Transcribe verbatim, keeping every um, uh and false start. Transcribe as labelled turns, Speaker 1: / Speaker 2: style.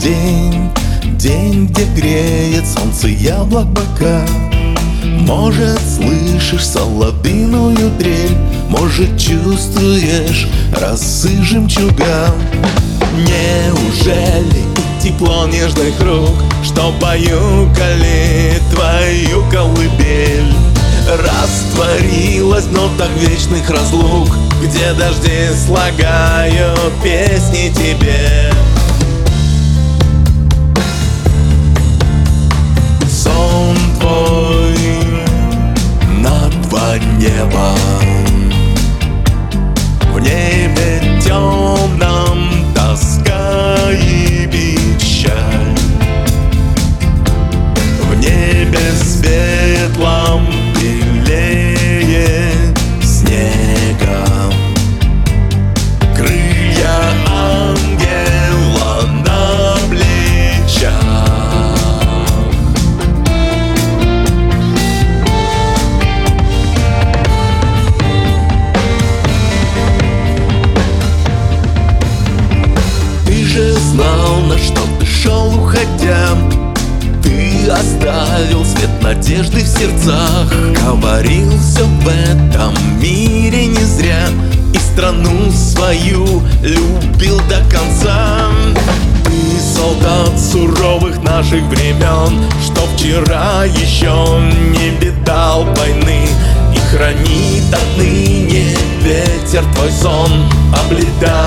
Speaker 1: день, день, где греет солнце яблок бока. Может, слышишь соловьиную трель, может, чувствуешь росы жемчуга. Неужели тепло нежных рук, что баюкали твою колыбель, растворилась в нотах вечных разлук, где дожди слагают песни тебе? Сон твой над два неба, в небе темном тоска и печаль, в небе светлом белее снега, крылья ангела на плечах. Ты же знал, на что ты шел, уходя. Ты оставил свет надежды в сердцах, говорил, все в этом мире не зря, и страну свою любил до конца. Ты солдат суровых наших времен, что вчера еще не видал войны, и хранит отныне ветер твой сон, облетая